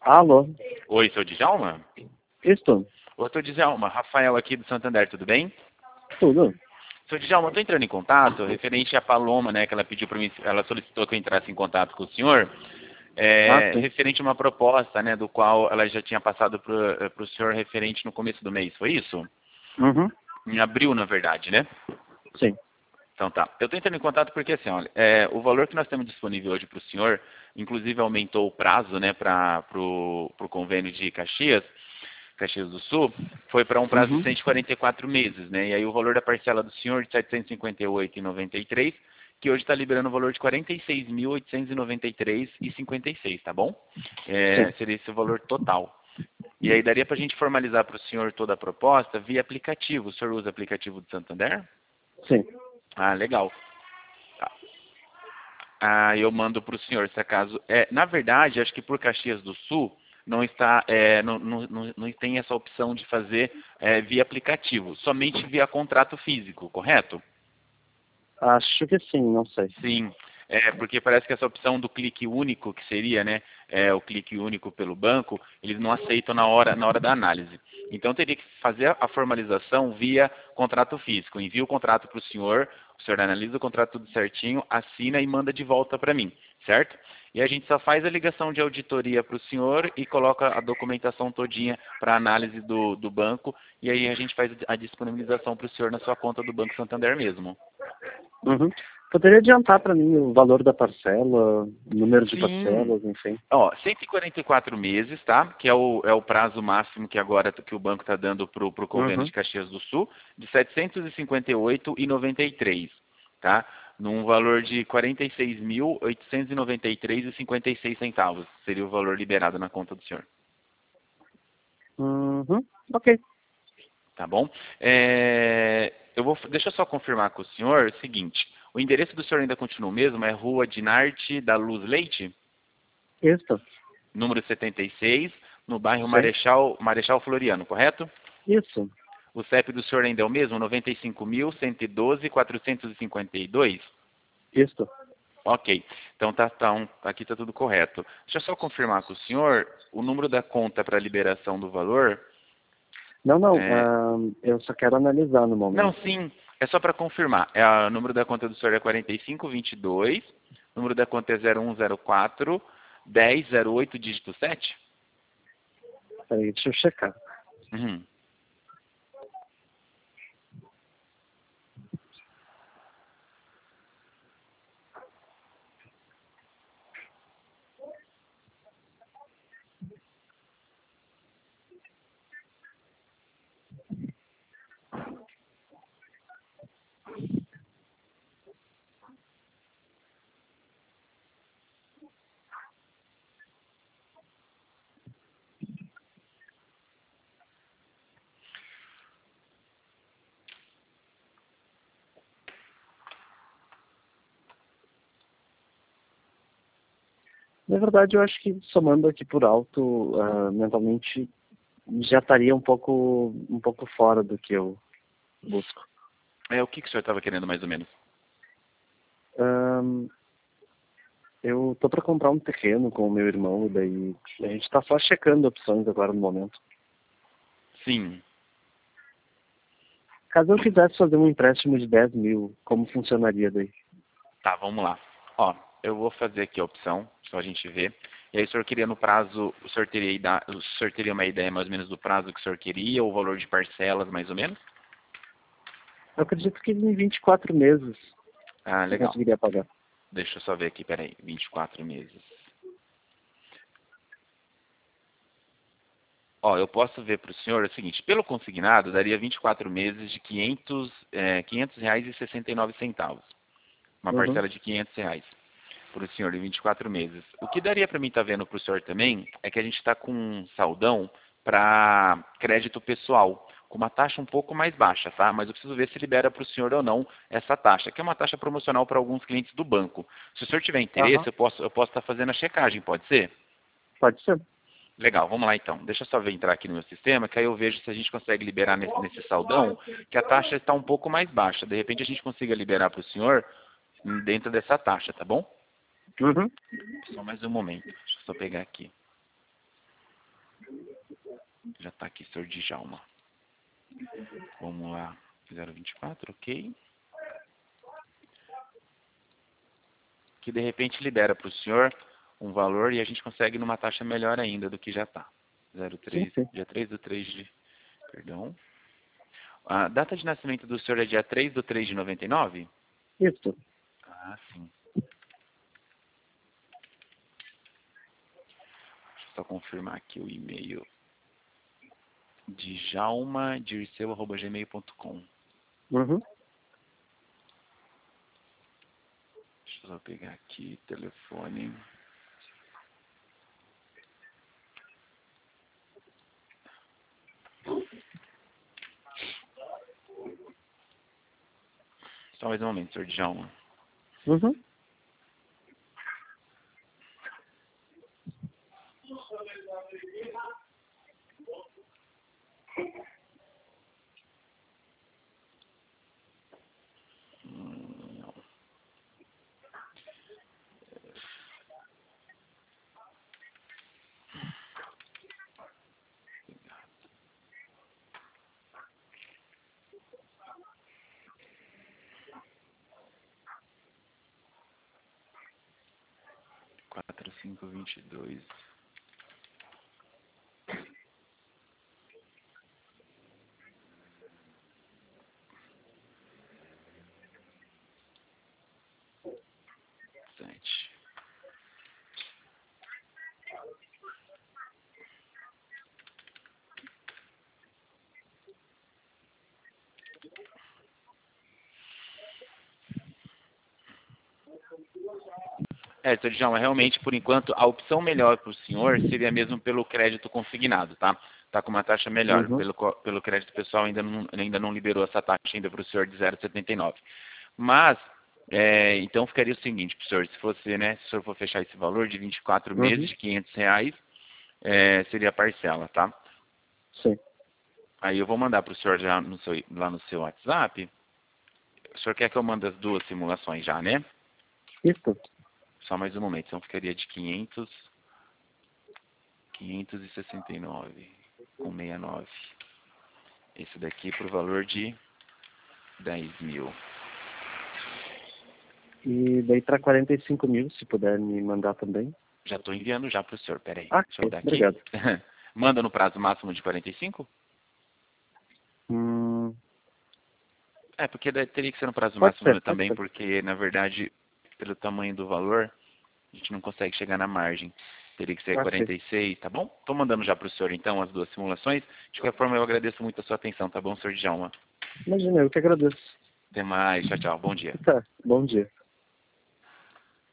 Alô? Oi, seu Djalma? Isto? Oi, seu Djalma. Rafael aqui do Santander, tudo bem? Tudo? Seu Djalma, eu estou entrando em contato referente à Paloma, né, que ela pediu para mim, ela solicitou que eu entrasse em contato com o senhor, Ah, sim. referente a uma proposta, né, do qual ela já tinha passado para o senhor referente no começo do mês, foi isso? Uhum. Em abril, na verdade, né? Sim. Então tá. Eu estou entrando em contato porque, assim, olha, o valor que nós temos disponível hoje para o senhor, inclusive aumentou o prazo, né, para o convênio de Caxias do Sul, foi para um prazo de Uhum. 144 meses, né? E aí o valor da parcela do senhor de 758,93, que hoje está liberando o valor de 46.893,56, tá bom? Sim. Seria esse o valor total. E aí daria para a gente formalizar para o senhor toda a proposta via aplicativo. O senhor usa aplicativo do Santander? Sim. Ah, legal. Eu mando para o senhor, se acaso. Na verdade, acho que por Caxias do Sul não está, não tem essa opção de fazer via aplicativo, somente via contrato físico, correto? Acho que sim, não sei. Sim, porque parece que essa opção do clique único, que seria, né, o clique único pelo banco, eles não aceitam na hora da análise. Então teria que fazer a formalização via contrato físico. Envio o contrato para o senhor analisa o contrato tudo certinho, assina e manda de volta para mim, certo? E a gente só faz a ligação de auditoria para o senhor e coloca a documentação todinha para análise do banco, e aí a gente faz a disponibilização para o senhor na sua conta do Banco Santander mesmo. Uhum. Poderia adiantar para mim o valor da parcela, o número de Sim. parcelas, enfim. Ó, 144 meses, tá? Que é o prazo máximo que agora que o banco está dando para o convênio Uhum. de Caxias do Sul, de 758,93, tá? Num valor de 46.893,56 centavos. Seria o valor liberado na conta do senhor, Uhum. Ok. tá bom? Deixa eu só confirmar com o senhor o seguinte. O endereço do senhor ainda continua o mesmo? É Rua Dinarte da Luz Leite? Isto? Número 76, no bairro Sim. Marechal Floriano, correto? Isso. O CEP do senhor ainda é o mesmo, 95.112.452? Isto. Ok, então aqui está tudo correto. Deixa eu só confirmar com o senhor o número da conta para liberação do valor. Não, não. É, Eu só quero analisar no não, momento. sim, é só para confirmar. O número da conta do senhor é 4522, o número da conta é 0104 1008 dígito 7? Peraí, deixa eu checar. Uhum. Na verdade, eu acho que somando aqui por alto, mentalmente, já estaria um pouco fora do que eu busco. O que o senhor estava querendo mais ou menos? Ahn, eu tô para comprar um terreno com o meu irmão, daí a gente tá só checando opções agora no momento. Sim. Caso eu quisesse fazer um empréstimo de 10 mil, como funcionaria daí? Tá, vamos lá. Ó, eu vou fazer aqui a opção, só a gente ver. E aí o senhor queria no prazo, o senhor teria uma ideia mais ou menos do prazo que o senhor queria, ou o valor de parcelas mais ou menos? Eu acredito que em 24 meses Ah, eu legal. conseguiria pagar. Deixa eu só ver aqui, peraí. 24 meses. Ó, eu posso ver para o senhor o seguinte, pelo consignado daria 24 meses de R$ 500,69. Uma Uhum. parcela de R$ 500 para o senhor de 24 meses. O que daria para mim estar vendo para o senhor também é que a gente está com um saldão para crédito pessoal, com uma taxa um pouco mais baixa, tá? Mas eu preciso ver se libera para o senhor ou não essa taxa, que é uma taxa promocional para alguns clientes do banco. Se o senhor tiver Aham, interesse, eu posso estar fazendo a checagem, pode ser? pode ser. Legal, vamos lá então. Deixa eu só ver entrar aqui no meu sistema, que aí eu vejo se a gente consegue liberar nesse saldão, que a taxa está um pouco mais baixa. De repente a gente consiga liberar para o senhor dentro dessa taxa, tá bom? Uhum. Só mais um momento. Deixa eu só pegar aqui. Já está aqui, senhor Djalma. Vamos lá. 0,24, ok. Que de repente libera para o senhor um valor e a gente consegue numa taxa melhor ainda do que já está. 03, Sim. dia 3 do 3 de... Perdão. A data de nascimento do senhor é dia 3 do 3 de 99? Isso. Ah, sim. Deixa eu só confirmar aqui o e-mail. djalmadirceu@gmail.com. Uhum. Deixa eu só pegar aqui telefone. Só mais um momento, senhor Djalma. Uhum. Não. Quatro, 5, 22. Sete. Senhor Djalma, realmente, por enquanto, a opção melhor para o senhor seria mesmo pelo crédito consignado, tá? Tá com uma taxa melhor. Uhum. Pelo crédito pessoal ainda não liberou essa taxa ainda para o senhor de 0,79. Mas, então ficaria o seguinte para o senhor, se fosse, né, se o senhor for fechar esse valor de 24 meses Uhum. de R$500, seria a parcela, tá? Sim. Aí eu vou mandar para o senhor já lá no seu WhatsApp. O senhor quer que eu mande as duas simulações já, né? Isso. Só mais um momento, então ficaria de 569 com 69. Esse daqui por valor de 10 mil. E daí para 45 mil, se puder me mandar também. Já estou enviando já para o senhor, peraí. Ah, Deixa eu dar aqui. obrigado. Manda no prazo máximo de 45? Porque teria que ser no prazo Pode máximo ser, pode também, ser. porque na verdade, pelo tamanho do valor, a gente não consegue chegar na margem. Teria que ser Ok. 46, tá bom? Estou mandando já para o senhor então as duas simulações. De qualquer forma, eu agradeço muito a sua atenção, tá bom, senhor Djalma? Imagina, eu que agradeço. Até mais, tchau, tchau, bom dia. Tá, bom dia.